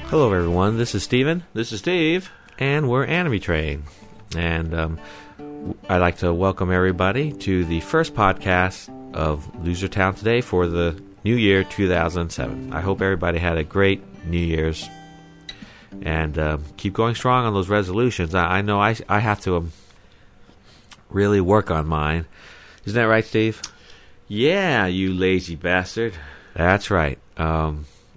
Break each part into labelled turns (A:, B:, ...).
A: Hello, everyone. This is Steven.
B: This is Steve.
A: And we're Anime Train. And I'd like to welcome everybody to the first podcast of Loser Town today for the New Year 2007. I hope everybody had a great New Year's. And keep going strong on those resolutions. I know I have to really work on mine. Isn't that right, Steve?
B: Yeah, you lazy bastard.
A: That's right. For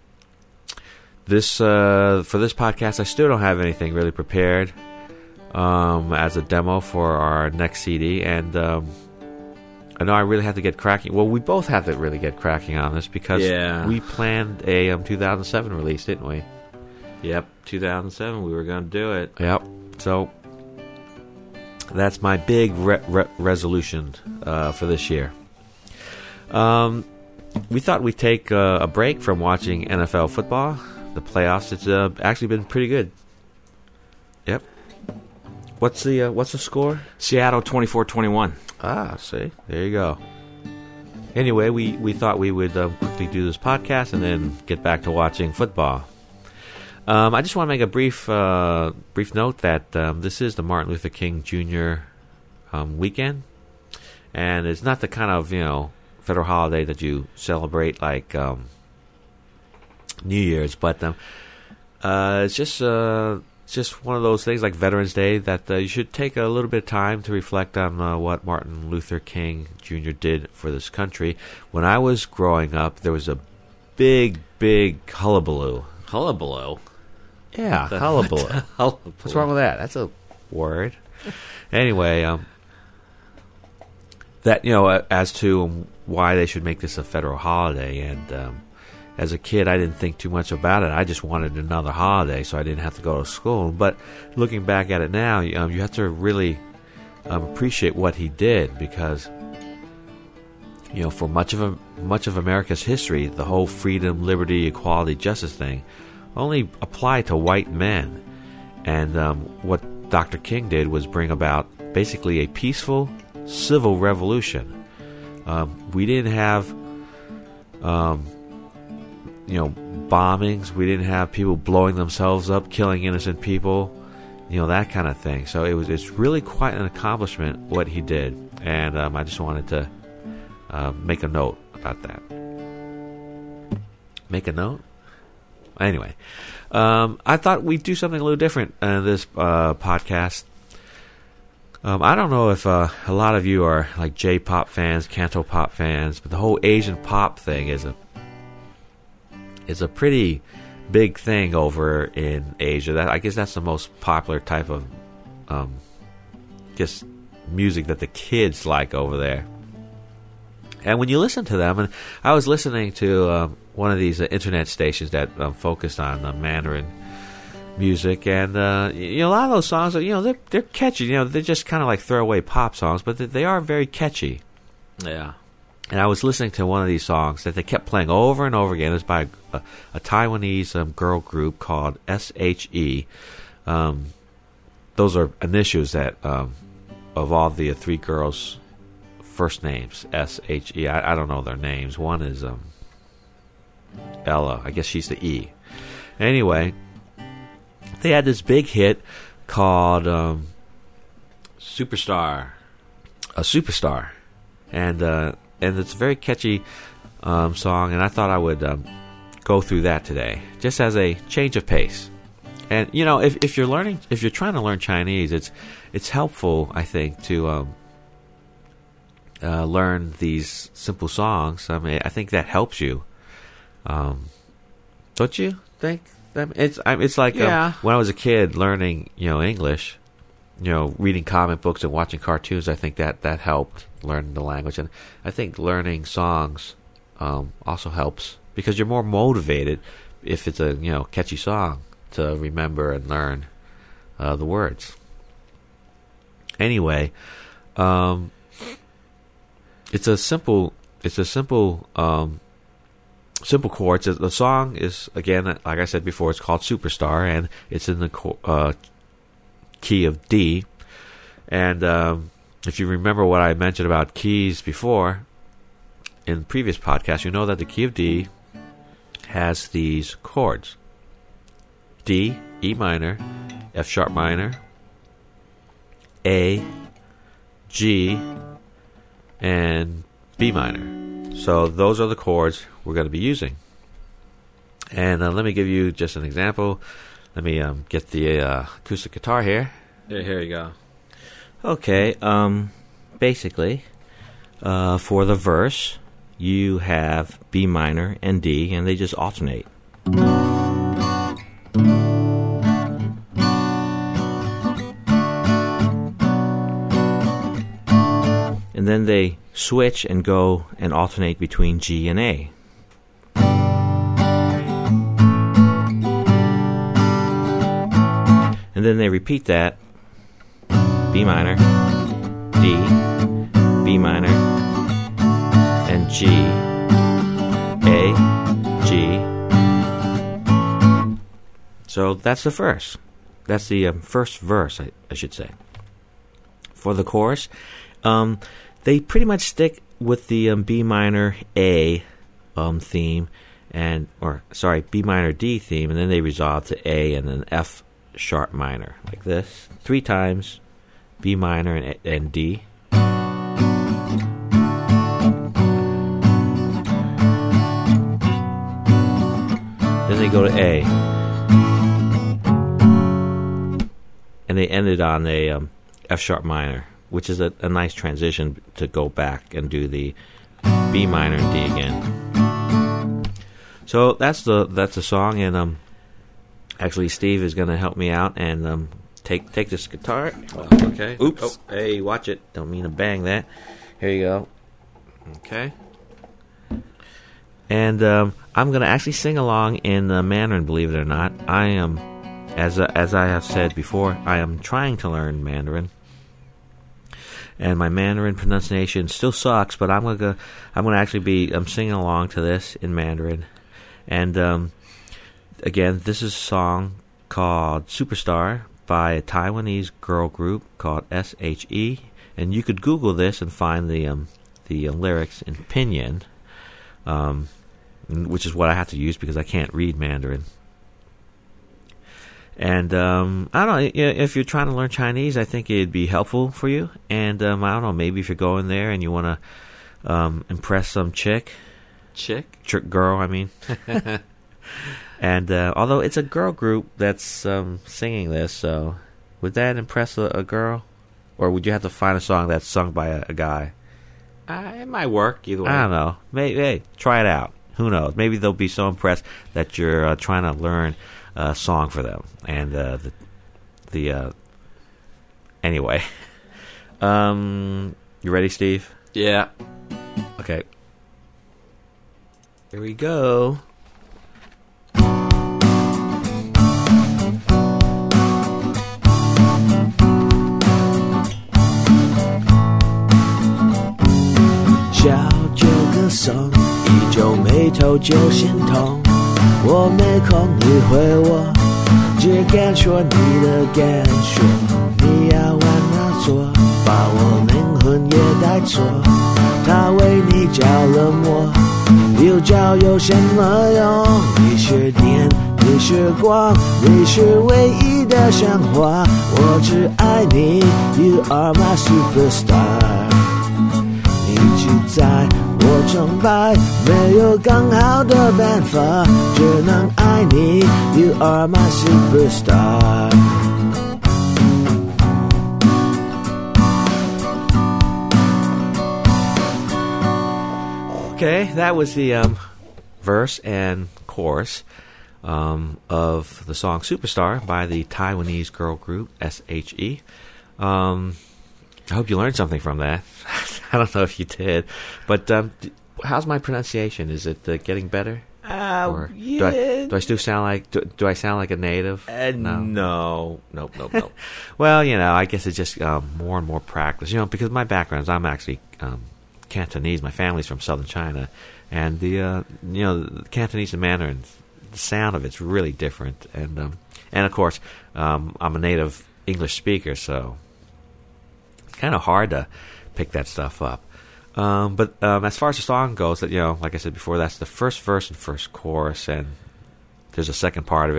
A: this podcast, I still don't have anything really prepared as a demo for our next CD, and I know I really have to get cracking. Well, we both have to really get cracking on this because we planned a 2007 release, didn't we?
B: Yep, 2007. We were going to do it.
A: Yep. So that's my big resolution for this year. We thought we'd take a break from watching NFL football. The playoffs, it's actually been pretty good. Yep. What's the score?
B: Seattle 24-21.
A: Ah, see, there you go. Anyway, we thought we would quickly do this podcast and then get back to watching football. I just want to make a brief note that this is the Martin Luther King Jr. Weekend, and it's not the kind of federal holiday that you celebrate like New Year's, but it's just one of those things like Veterans Day that you should take a little bit of time to reflect on what Martin Luther King Jr. did for this country. When I was growing up, there was a big hullabaloo.
B: Hullabaloo?
A: Yeah, hullabaloo. What's wrong with that? That's a word. Anyway, that as to why they should make this a federal holiday, and as a kid, I didn't think too much about it. I just wanted another holiday so I didn't have to go to school. But looking back at it now, you have to really appreciate what he did, because for much of America's history, the whole freedom, liberty, equality, justice thing only applied to white men. And what Dr. King did was bring about basically a peaceful civil revolution. We didn't have bombings. We didn't have people blowing themselves up, killing innocent people, that kind of thing. So it's really quite an accomplishment what he did, and I just wanted to make a note about that. Make a note? Anyway, I thought we'd do something a little different in this podcast. I don't know if a lot of you are like J-pop fans, Cantopop fans, but the whole Asian pop thing is a pretty big thing over in Asia. I guess that's the most popular type of just music that the kids like over there. And when you listen to them, and I was listening to one of these internet stations that focused on Mandarin music, and a lot of those songs are they're catchy. They're just kind of like throwaway pop songs, but they are very catchy.
B: Yeah.
A: And I was listening to one of these songs that they kept playing over and over again. It's by a Taiwanese girl group called SHE. Those are initials that of all the three girls' first names, SHE. I don't know their names. One is Ella. I guess she's the E. Anyway, they had this big hit called
B: Superstar.
A: A Superstar. And it's a very catchy song, and I thought I would go through that today, just as a change of pace. And if you're trying to learn Chinese, it's helpful, I think, to learn these simple songs. I mean, I think that helps you. Don't you think? It's like when I was a kid learning English. Reading comic books and watching cartoons, I think that helped learn the language. And I think learning songs also helps, because you're more motivated if it's a catchy song to remember and learn the words. Anyway, it's a simple chords. The song is, again, like I said before, it's called Superstar, and it's in the key of D. And if you remember what I mentioned about keys before in previous podcasts, you know that the key of D has these chords. D, E minor, F sharp minor, A, G, and B minor. So those are the chords we're going to be using. And let me give you just an example. Let me get the acoustic guitar here.
B: Yeah, here you go.
C: Okay, basically, for the verse, you have B minor and D, and they just alternate. And then they switch and go and alternate between G and A. And then they repeat that. B minor, D, B minor, and G, A, G. So that's the verse. That's the first verse, I should say. For the chorus, they pretty much stick with the B minor A theme, B minor D theme, and then they resolve to A and then F sharp minor, like this, 3 times. B minor and D. Then they go to A. And they ended on a F sharp minor, which is a nice transition to go back and do the B minor and D again. So that's the song, and actually Steve is going to help me out and Take this guitar.
B: Okay.
A: Oops.
B: Oh,
A: hey, watch it. Don't mean to bang that. Here you go. Okay. And I'm going to actually sing along in Mandarin, believe it or not. I am, as I have said before, I am trying to learn Mandarin. And my Mandarin pronunciation still sucks, but I'm going to actually be singing along to this in Mandarin. And again, this is a song called Superstar by a Taiwanese girl group called SHE, and you could Google this and find the lyrics in Pinyin, which is what I have to use because I can't read Mandarin. And I don't know, if you're trying to learn Chinese, I think it'd be helpful for you. And I don't know, maybe if you're going there and you want to impress some girl, I mean. And although it's a girl group that's singing this, so would that impress a girl? Or would you have to find a song that's sung by a guy?
B: It might work either way.
A: I don't know. Maybe, hey, try it out. Who knows? Maybe they'll be so impressed that you're trying to learn a song for them. And anyway. You ready, Steve?
B: Yeah.
A: Okay. Here we go.
D: 依旧眉头就心痛，我没空理会我，只敢说你的感受。你要往哪坐，把我灵魂也带错。他为你着了魔，又着有什么用？你是电，你是光，你是唯一的神话。我只爱你 ，You are my superstar。你只在我崇拜，没有更好的办法，只能爱你 You are my superstar。
A: Okay, that was the verse and chorus of the song Superstar by the Taiwanese girl group SHE. I hope you learned something from that. I don't know if you did, but how's my pronunciation? Is it getting better?
C: Yeah.
A: Do I still sound like? Do I sound like a native?
C: No.
A: Nope. Well, I guess it's just more and more practice. Because my background, I'm actually Cantonese. My family's from southern China, and the Cantonese and Mandarin, the sound of it's really different. And of course, I'm a native English speaker, so kind of hard to pick that stuff up. But as far as the song goes, that like I said before, that's the first verse and first chorus, and there's a second part of it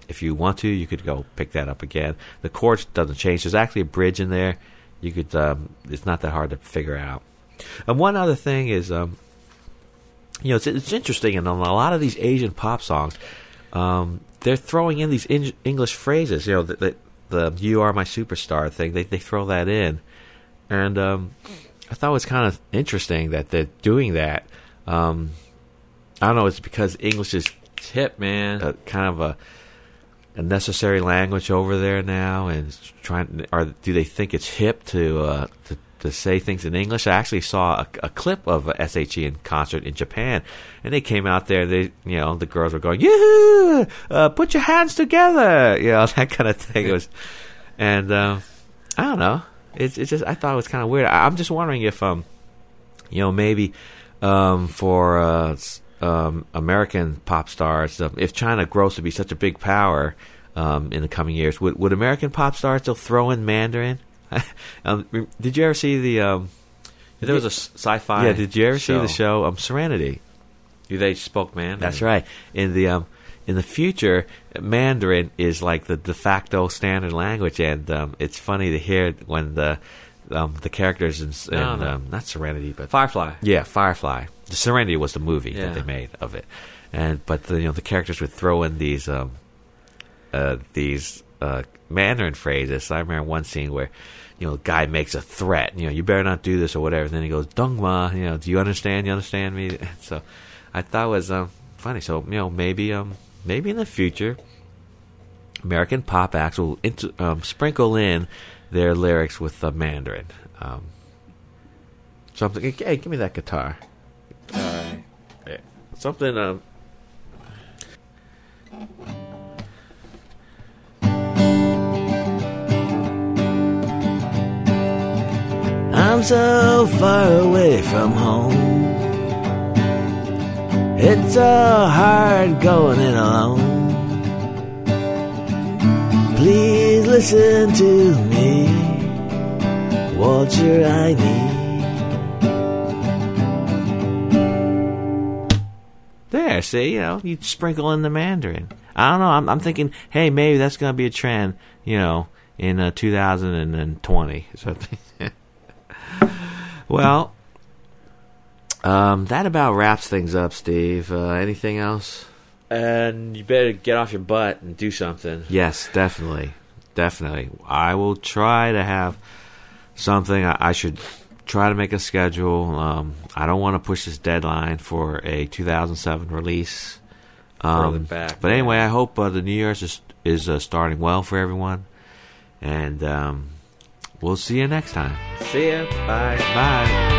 A: if you want to, you could go pick that up again. The chords doesn't change. There's actually a bridge in there. You could. It's not that hard to figure out. And one other thing is, it's interesting. And on a lot of these Asian pop songs, they're throwing in these English phrases. The "You Are My Superstar" thing. They throw that in, and I thought it was kind of interesting that they're doing that. I don't know. It's because English is
B: hip, man.
A: Kind of a necessary language over there now, and do they think it's hip to say things in English? I actually saw a clip of a SHE in concert in Japan, and they came out there. The girls were going, "Yoo-hoo! Put your hands together!" That kind of thing. It was, and I don't know. It's just, I thought it was kind of weird. I'm just wondering if maybe for American pop stars, if China grows to be such a big power in the coming years, would American pop stars still throw in Mandarin? Did you ever see the?
B: There was a sci-fi.
A: Yeah, did you ever
B: show.
A: see the show Serenity?
B: They spoke Mandarin.
A: That's right. In the future, Mandarin is like the de facto standard language, and it's funny to hear when the characters in not Serenity, but
B: Firefly.
A: Yeah, Firefly. The Serenity was the movie
B: Yeah.
A: that they made of it, but the characters would throw in these Mandarin phrases. I remember one scene where the guy makes a threat. You better not do this or whatever. And then he goes, "Dongma, do you understand? You understand me?" So I thought it was funny. So maybe in the future, American pop acts will sprinkle in their lyrics with Mandarin. Something. Hey, give me that guitar.
B: All right.
A: Yeah. Something.
D: I'm so far away from home. It's so hard going it alone. Please listen to me. 我只爱你.
A: There, see, you sprinkle in the Mandarin. I don't know. I'm thinking, hey, maybe that's going to be a trend, in 2020 or something. Well, that about wraps things up, Steve. Anything else?
B: And you better get off your butt and do something.
A: Yes, definitely. I will try to have something. I should try to make a schedule. I don't want to push this deadline for a 2007 release.
B: Further back.
A: But anyway, I hope the New Year's is starting well for everyone. And we'll see you next time.
B: See ya. Bye.
A: Bye.